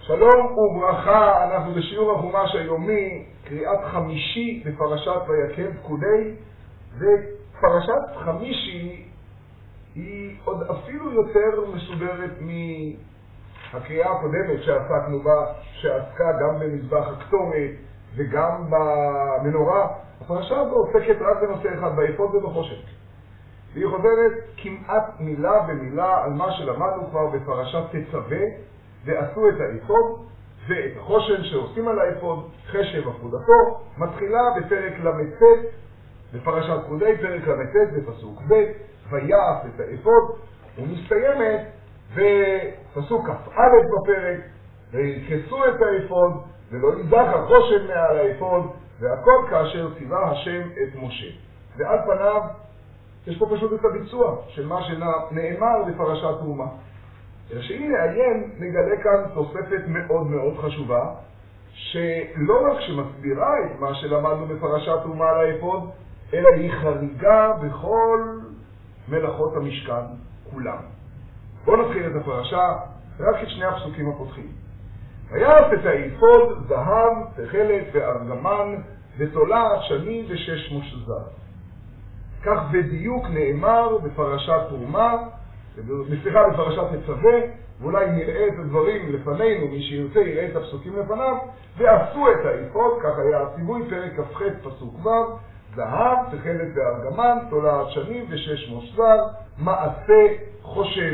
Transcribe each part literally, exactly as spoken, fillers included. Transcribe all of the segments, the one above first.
שלום וברכה, אנחנו בשיעור החומש היומי, קריאת חמישי בפרשת ויקהל פקודי, ופרשת חמישי היא עוד אפילו יותר מסודרת מהקריאה הקודמת שעסקנו בה, שעסקה גם במזבח הקטורת וגם במנורה. הפרשה הזו עוסקת רק בנושא אחד, באפוד ובחושן. והיא חוזרת כמעט מילה במילה על מה שלמדנו כבר בפרשת תצווה, ועשו את האפוד ואת החושן שעושים על האפוד, חשב הפקודתו, מתחילה בפרק למ"ט בפרשת פקודי, פרק למ"ט בפסוק ב', ויעש את האפוד, ומסתיימת בפסוק כ"א בפרק, ויקסו את האפוד ולא יידח החושן מעל האפוד, והכל כאשר ציווה השם את משה. ועל פניו יש פה פשוט את הביצוע של מה שנאמר בפרשת תרומה. אלא שאם נעיין, נגלה כאן תוספת מאוד מאוד חשובה, שלא רק שמסבירה את מה שלמדנו בפרשת תרומה על האפוד, אלא היא חריגה בכל מלאכות המשכן כולם. בואו נתחיל את הפרשה, רק את שני הפסוקים הפותחים. ויעש את האפוד זהב, תכלת וארגמן, ותולעת שני ושש מושזר. כך בדיוק נאמר בפרשת תרומה, מסליחה בפרשת תצווה, ואולי נראה את הדברים לפנינו, מי שירצה יראה את הפסוקים לפניו, ועשו את האפוד, כך היה הציווי, פרק כ"ח פסוק ו', זהב, תכלת וארגמן, תולעת שני ושש מושזר, מעשה חושב.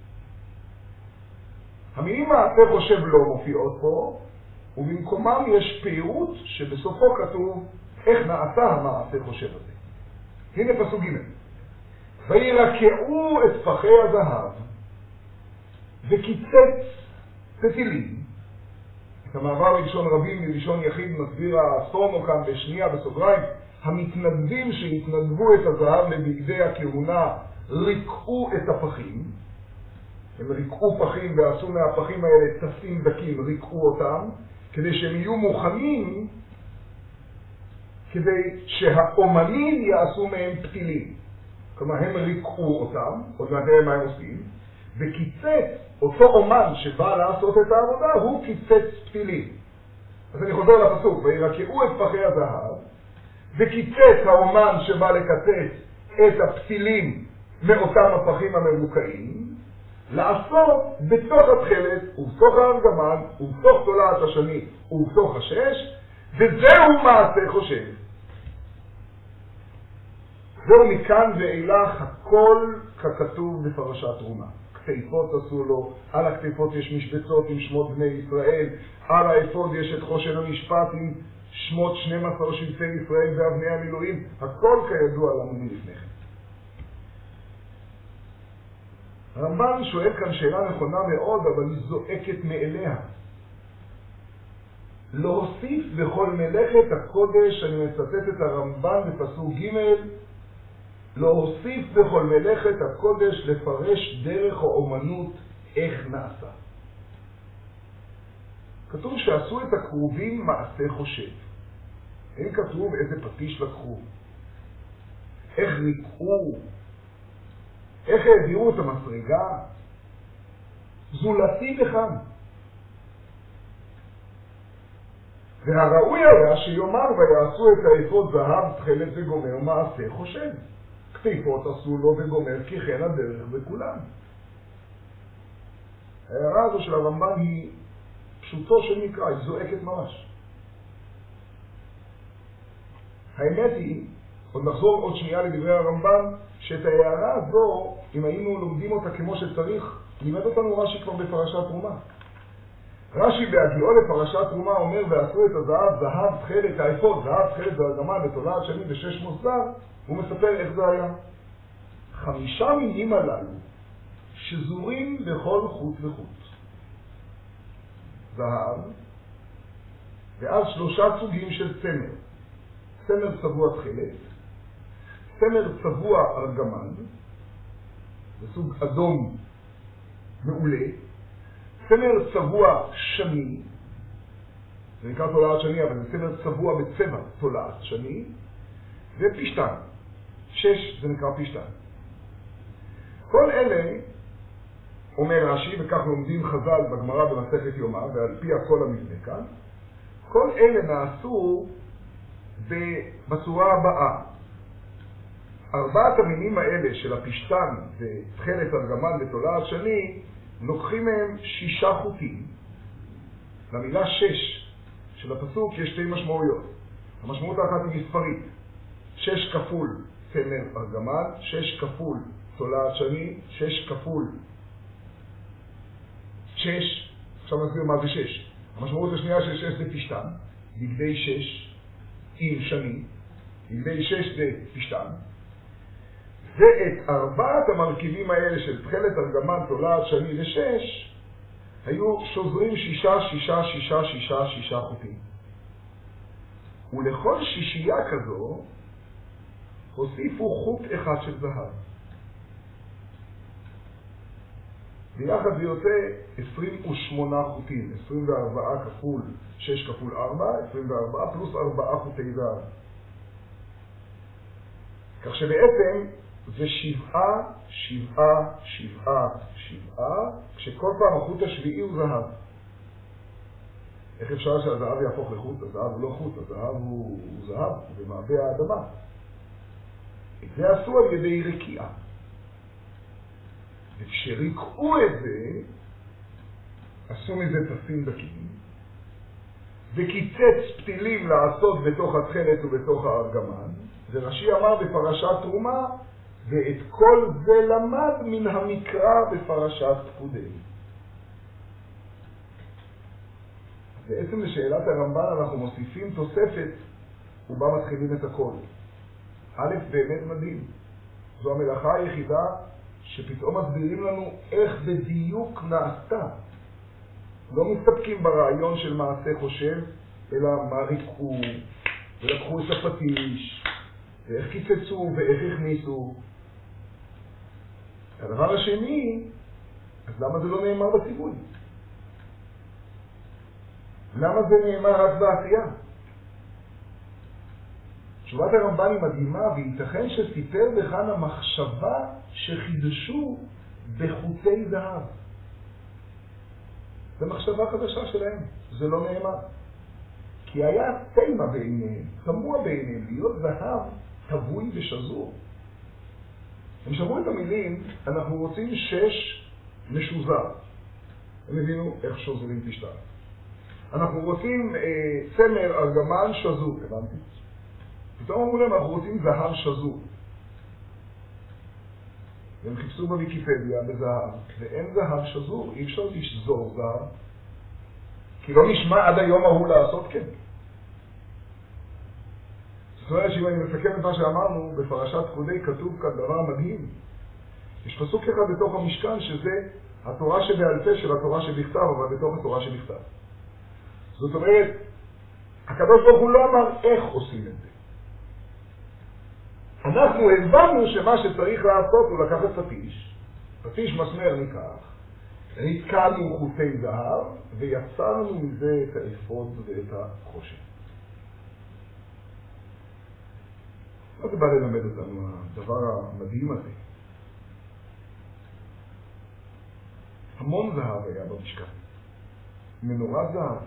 המילים מעשה חושב לא מופיעות פה, ובמקומם יש פירוט שבסופו כתוב איך נעשה המעשה חושב הזה. הנה פסוק ג' וירקעו את פחי הזהב וקיצץ פתילים. את המעבר מלשון רבים מלשון יחיד מסביר האסטרונו כאן בשנייה בסוגריים, המתנדבים שהתנדבו את הזהב לבגדי הכהונה ריקעו את הפחים. הם ריקעו פחים ועשו מהפחים האלה תסים דקים, ריקעו אותם כדי שהם יהיו מוכנים, כדי שהאומנים יעשו מהם פתילים. כלומר, הם ריקעו אותם, עוד מעט נראה מה הם עושים, וקיצץ, אותו אומן שבא לעשות את העבודה, הוא קיצץ פתילים. אז אני חוזר לפסוק, וירקעו את פחי הזהב, וקיצץ האומן שבא לקצץ את הפתילים מאותם הפחים המרוקעים, לעשות בתוך התכלת, ובתוך הארגמן, ובתוך תולעת השני, ובתוך השש, וזהו מעשה חושב. זהו מכאן ואילך הכל ככתוב בפרשת תרומה. כתיפות עשו לו, על הכתיפות יש משבצות עם שמות בני ישראל, על האפוד יש את חושן המשפט עם שמות שנים עשר שבטי ישראל ואבני המילואים, הכל כידוע לנו מלפני כן. הרמב"ן שואל כאן שאלה נכונה מאוד, אבל היא זועקת מאליה. להוסיף בכל מלאכת הקודש, אני מצטט את הרמב"ן בפסוק ג', להוסיף בכל מלאכת הקודש לפרש דרך האומנות איך נעשה. כתוב שעשו את הכרובים מעשה חושב. אין כתוב איזה פטיש לקחו, איך ריקעו, איך העבירו את המסרגה, זולתי בכאן. והראוי היה שיאמר ויעשו את האפוד זהב, תכלת וגומר מעשה חושב. כתיפות עשו לו וגומר כי כן הדרך בכולם. ההערה הזו של הרמב"ן היא פשוטו של מקרא, היא זועקת ממש. האמת היא, עוד נחזור עוד שנייה לדברי הרמב"ן, שאת ההערה הזו, אם היינו לומדים אותה כמו שצריך, לימד אותנו רש"י כבר בפרשת תרומה. רש"י בהגיעו לפרשת תרומה אומר ועשו את הזהב, זהב תכלת, האפוד, זהב תכלת וארגמן ותולעת שני ושש מושזר, הוא מספר איך זה היה. חמישה מינים הללו שזורים בכל חוט וחוט. זהב, ואז שלושה סוגים של צמר. צמר צבוע תכלת, צמר צבוע ארגמן, זה סוג אדום מעולה, צמר צבוע שני, זה נקרא תולעת שני, אבל זה צמר צבוע בצבע תולעת שני, ופשטן. שש זה נקרא פשטן. כל אלה אומר רש"י, וכך לומדים חז"ל בגמרא במסכת יומא, ועל פי הכל המבנה כאן, כל אלה נעשו בצורה הבאה. ארבעת המינים האלה של הפשתן ותכלת ארגמן ותולעת שני, לוקחים מהם שישה חוטים. למילה שש של הפסוק יש שתי משמעויות. המשמעות האחת היא מספרית. שש כפול צמר ארגמן, שש כפול תולעת שני, שש כפול שש. עכשיו נסביר מה זה שש. המשמעות השנייה של שש זה פשתן, בגדי שש עם שני, בגדי שש זה פשתן. ואת ארבעת המרכיבים האלה של תכלת ארגמן, תולעת שני ושש, היו שוזרים שישה, שישה, שישה, שישה, שישה חוטים. ולכל שישייה כזו הוסיפו חוט אחד של זהב. ביחד זה יוצא עשרים ושמונה חוטים, עשרים וארבע כפול שש כפול ארבע, עשרים וארבע פלוס ארבע חוטי זהב. כך שבעצם זה שבעה, שבעה, שבעה, שבעה, כשכל פעם החוט השביעי הוא זהב. איך אפשר שהזהב יהפוך לחוט? הזהב הוא לא חוט, הזהב הוא, הוא זהב, הוא במעבה האדמה. את זה עשו על ידי רקיעה. וכשריקעו את זה, עשו מזה תפים דקים, וקיצץ פתילים לעשות בתוך התכלת ובתוך הארגמן, ורש"י אמר בפרשת תרומה, ואת כל זה למד מן המקרא בפרשת פקודי. בעצם לשאלת הרמב"ן אנחנו מוסיפים תוספת ובה מתחילים את הכל. א', באמת מדהים. זו המלאכה היחידה שפתאום מסבירים לנו איך בדיוק נעשתה. לא מסתפקים ברעיון של מעשה חושב, אלא מה ריקעו, ולקחו את הפטיש, ואיך קיצצו ואיך הכניסו. הדבר השני, אז למה זה לא נאמר בציווי? למה זה נאמר רק בעשייה? תשובת הרמב"ן היא מדהימה, וייתכן שסיפר בכאן המחשבה שחידשו בחוטי זהב. זו מחשבה חדשה שלהם, זה לא נאמר. כי היה תימה בעיניהם, תמוה בעיניהם, להיות זהב טבוי ושזור. הם שמעו את המילים, אנחנו רוצים שש משוזר. הם הבינו איך שוזרים פשטן. אנחנו רוצים אה, צמר ארגמן שזור, הבנתי? פתאום אמרו להם, אנחנו רוצים זהב שזור. והם חיפשו בוויקיפדיה בזהב, ואין זהב שזור, אי אפשר לשזור זהב, כי לא נשמע עד היום ההוא לעשות כן. זאת אומרת שאם אני מסכם את מה שאמרנו, בפרשת פקודי כתוב כאן דבר מדהים. יש פסוק אחד בתוך המשכן שזה התורה שבעל פה של התורה שבכתב, אבל בתוך התורה שבכתב. זאת אומרת, הקדוש ברוך הוא לא אמר איך עושים את זה. אנחנו הבנו שמה שצריך לעשות הוא לקחת פטיש, פטיש מסמר ניקח, נתקענו חוטי זהב ויצרנו מזה את האפוד ואת החושן. מה זה בא ללמד אותנו, הדבר המדהים הזה? המון זהב היה במשכן. מנורת זהב,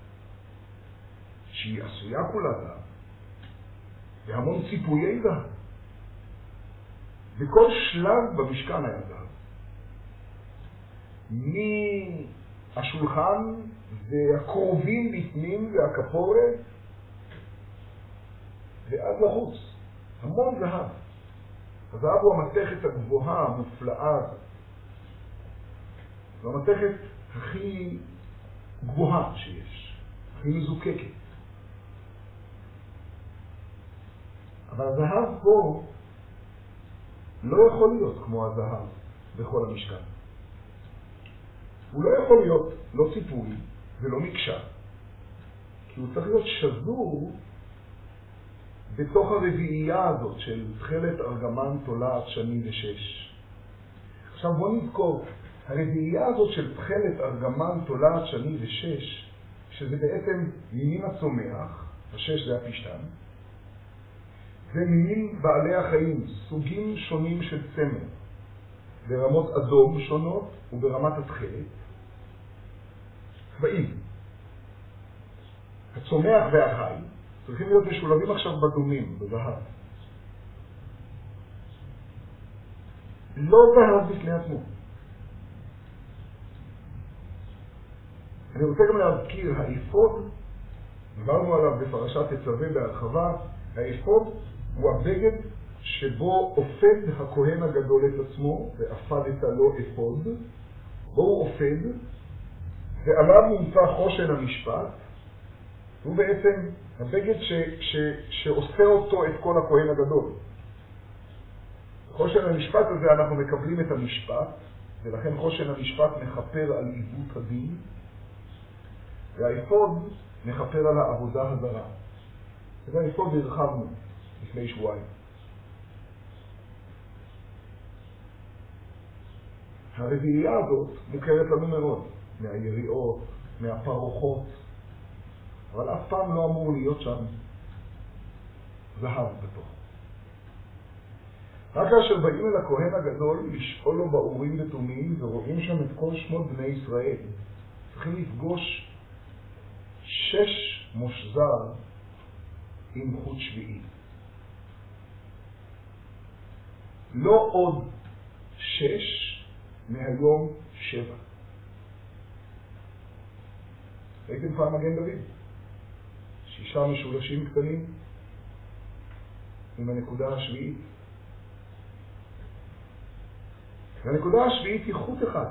שהיא עשויה כולה זהב, והמון ציפויי זהב. בכל שלב במשכן היה זהב. מהשולחן והקרובים בפנים והכפורת ועד לחוץ. המון זהב. הזהב הוא המתכת הגבוהה, המופלאה. זו המתכת הכי גבוהה שיש, הכי מזוקקת. אבל הזהב פה לא יכול להיות כמו הזהב בכל המשכן. הוא לא יכול להיות לא ציפוי ולא מקשה, כי הוא צריך להיות שזור בתוך הרביעייה הזאת של תכלת ארגמן תולעת שני ושש. עכשיו בוא נזכור, הרביעייה הזאת של תכלת ארגמן תולעת שני ושש, שזה בעצם מינים הצומח, השש זה הפשתן, זה מינים בעלי החיים, סוגים שונים של צמר. ברמות אדום שונות וברמת התכלת. צבעים. הצומח והחי צריכים להיות משולבים עכשיו בדומים, בזהב. לא זהב בפני עצמו. אני רוצה גם להזכיר, האפוד, דיברנו עליו בפרשת תצווה בהרחבה, האפוד הוא הבגד שבו עופד הכהן הגדול את עצמו, ואפדת לו אפוד, בו הוא עופד, ועליו נמצא חושן המשפט, הוא בעצם הבגד ש, ש, שעושה אותו את כל הכהן הגדול. חושן המשפט הזה אנחנו מקבלים את המשפט, ולכן חושן המשפט מחפר על עיוות הדין, והאפוד מחפר על העבודה הזרה. את האפוד הרחבנו לפני שבועיים. הרביעייה הזאת מוכרת לנו מאוד, מהיריעות, מהפרוחות, אבל אף פעם לא אמור להיות שם זהב בתוך. רק כאשר באים אל הכהן הגדול לשאול לו באורים ותומים ורואים שם את כל שמות בני ישראל, צריכים לפגוש שש מושזר עם חוט שביעי. לא עוד שש, מהיום שבע. ראיתם פעם מגן דוד? שישה משולשים קטנים עם הנקודה השביעית. והנקודה השביעית היא חוט אחד.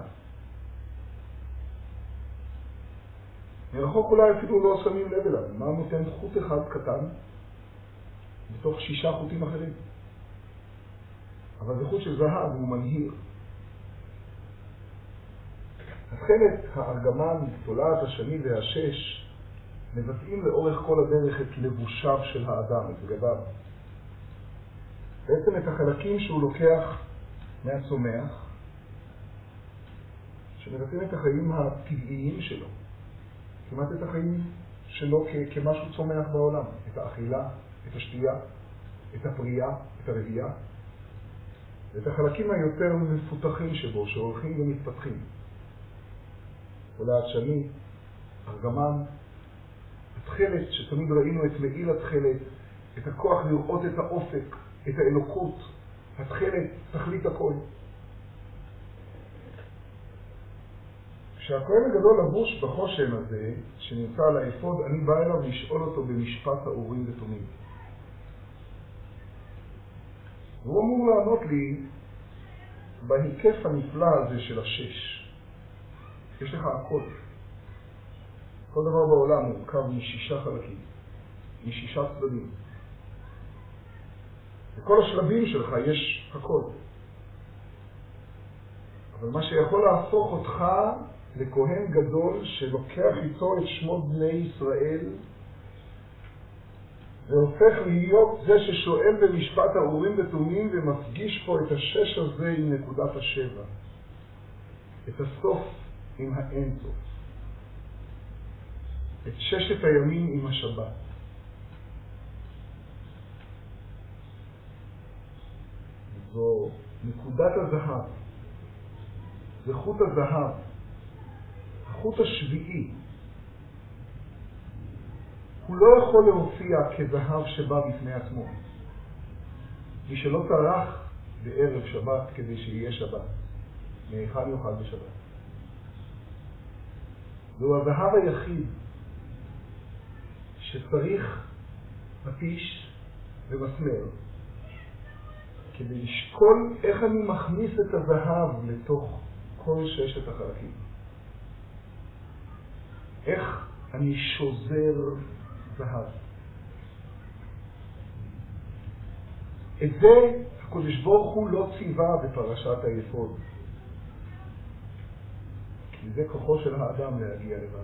מרחוק אולי אפילו לא שמים לב אליו. מה נותן חוט אחד קטן בתוך שישה חוטים אחרים? אבל זה חוט של זהב, הוא מנהיר. התכלת, הארגמן, תולעת השני והשש מבטאים לאורך כל הדרך את לבושיו של האדם, את בגדיו. בעצם את החלקים שהוא לוקח מהצומח, שמבטאים את החיים הטבעיים שלו, כמעט את החיים שלו כ- כמשהו צומח בעולם, את האכילה, את השתייה, את הפרייה, את הרבייה, ואת החלקים היותר מפותחים שבו, שהולכים ומתפתחים. תולעת שני, ארגמן, התכלת, שתמיד ראינו את מעיל התכלת, את הכוח לראות את האופק, את האלוקות, התכלת, תכלית הכל. כשהכהן הגדול לבוש בחושן הזה, שנמצא על האפוד, אני בא אליו לשאול אותו במשפט האורים ותומים. והוא אמור לענות לי בהיקף הנפלא הזה של השש. יש לך הכל. כל דבר בעולם מורכב משישה חלקים, משישה צדדים. בכל השלבים שלך יש הכל. אבל מה שיכול להפוך אותך לכהן גדול שלוקח איתו את שמות בני ישראל והופך להיות זה ששואל במשפט האורים ותומים ומפגיש פה את השש הזה עם נקודת השבע. את הסוף עם האין סוף. את ששת הימים עם השבת. זו נקודת הזהב. זה חוט הזהב. החוט השביעי. הוא לא יכול להופיע כזהב שבא בפני עצמו. מי שלא טרח בערב שבת כדי שיהיה שבת. מהיכן יוכל בשבת. זהו הזהב היחיד שצריך פטיש ומסמר כדי לשקול איך אני מכניס את הזהב לתוך כל ששת החלקים. איך אני שוזר זהב. את זה הקדוש ברוך הוא לא ציווה בפרשת היפוד. כי זה כוחו של האדם להגיע לבד.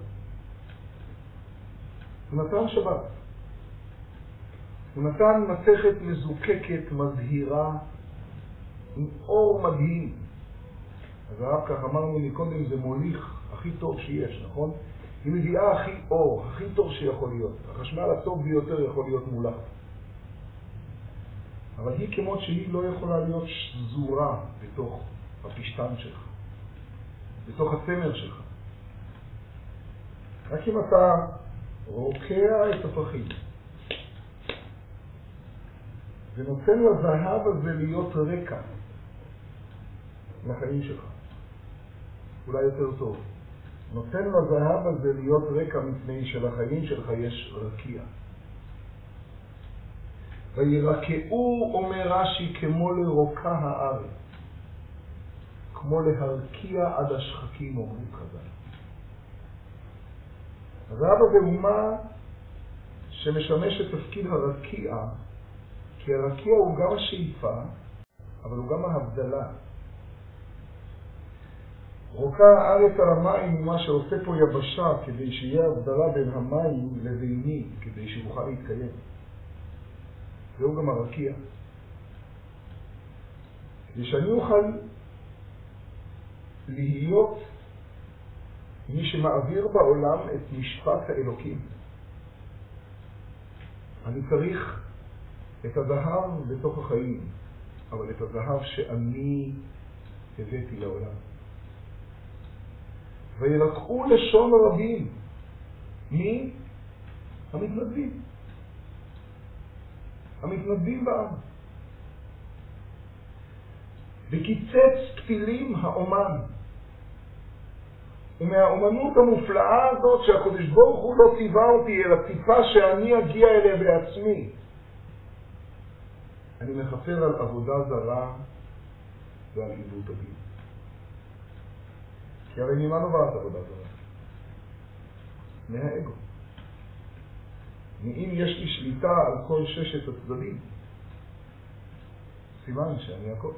הוא נתן שבת. הוא נתן מתכת מזוקקת, מזהירה, עם אור מדהים. אז הרב כך אמרנו מקודם, זה מוליך הכי טוב שיש, נכון? היא מביאה הכי אור, הכי טוב שיכול להיות. החשמל הטוב ביותר יכול להיות מולך. אבל היא כמות שהיא לא יכולה להיות שזורה בתוך בפשטן שלך, בתוך הצמר שלך. רק אם אתה רוקע את הפרחים ונותן לזהב הזה להיות רקע לחיים שלך, אולי יותר טוב, נותן לזהב הזה להיות רקע מפני שלחיים שלך יש רקיע. וירקעו, אומר רש"י, כמו לרוקע הארץ, כמו להרקיע עד השחקים, אומרים חז"ל. הזהב הזה הוא מה שמשמש את תפקיד הרקיע, כי הרקיע הוא גם השאיפה, אבל הוא גם ההבדלה. רוקע הארץ על המים הוא מה שעושה פה יבשה, כדי שיהיה הבדלה בין המים לבינים, כדי שיוכל להתקיים. זהו גם הרקיע. כדי שאני אוכל להיות מי שמעביר בעולם את משפט האלוקים. אני צריך את הזהב בתוך החיים, אבל את הזהב שאני הבאתי לעולם. וילקחו לשון רבים. מי? המתנדבים. המתנדבים בעם. וקיצץ פתילים האומן. ומהאומנות המופלאה הזאת שהקדוש ברוך הוא לא ציווה אותי, אלא ציפה שאני אגיע אליה בעצמי, אני מחפר על עבודה זרה ועל עיוות הדין. כי הרי ממה נובעת עבודה זרה? מהאגו. מאם יש לי שליטה על כל ששת הצדדים, סימן שאני הכל.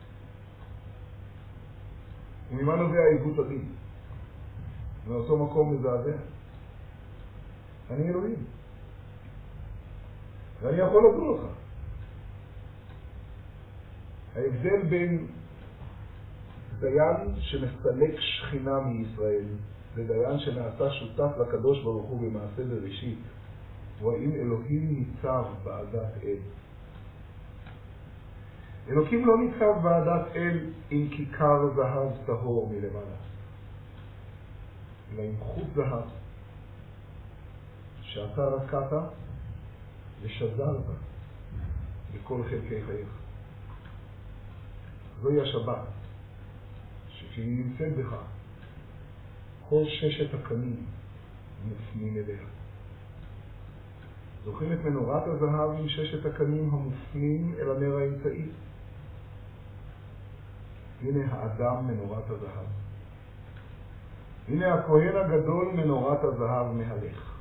וממה נובע עיוות הדין? מאותו מקום מזעזע. אני אלוהים. ואני יכול לדון לך. ההבדל בין דיין שמסלק שכינה מישראל ודיין שנעשה שותף לקדוש ברוך הוא במעשה בראשית, הוא האם אלוהים ניצב בעדת אל. אלוקים לא ניצב בעדת אל עם כיכר זהב טהור מלמעלה, אלא עם חוט זהב שאתה רקעת ושזרת בכל חלקי חייך. זוהי השבת, שכשהיא נמצאת בך, כל ששת הקנים מופנים אליה. זוכרים את מנורת הזהב עם ששת הקנים המופנים אל הנר האמצעי? הנה האדם מנורת הזהב. הנה הכהן הגדול מנורת הזהב מהלך.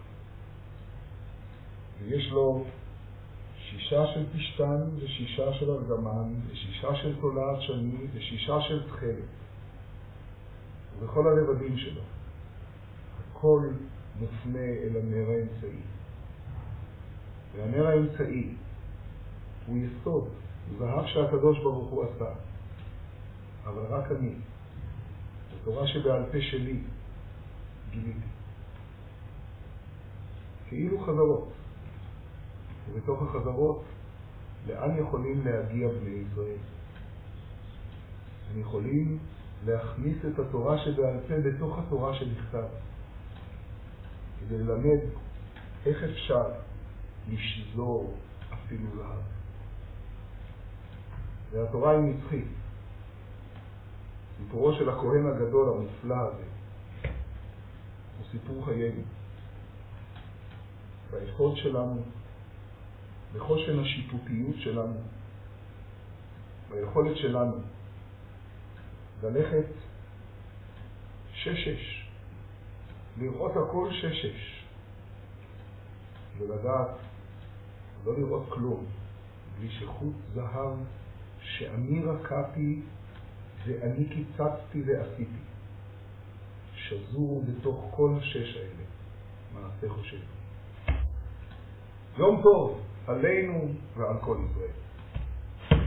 ויש לו שישה של פשטן ושישה של ארגמן ושישה של תולעת שני ושישה של תחלת. ובכל הרבדים שלו הכל מופנה אל הנר האמצעי. והנר האמצעי הוא יסוד, הוא זהב שהקדוש ברוך הוא עשה. אבל רק אני, בתורה שבעל פה שלי, גיליתי. כאילו חזרות. ובתוך החזרות, לאן יכולים להגיע בני ישראל? הם יכולים להכניס את התורה שבעל פה בתוך התורה שנכתב, כדי ללמד איך אפשר לשזור אפילו זהב. והתורה היא נצחית. סיפורו של הכהן הגדול המופלא הזה הוא סיפור חיינו. ביכולת שלנו, בחושן השיפוטיות שלנו, ביכולת שלנו ללכת שש-שש, לראות הכל שש-שש, ולדעת, לא לראות כלום, בלי שחוט זהב שאני רקעתי ואני קיצצתי ועשיתי, שזור בתוך כל השש האלה, מעשה חושב. יום טוב עלינו ועל כל ישראל.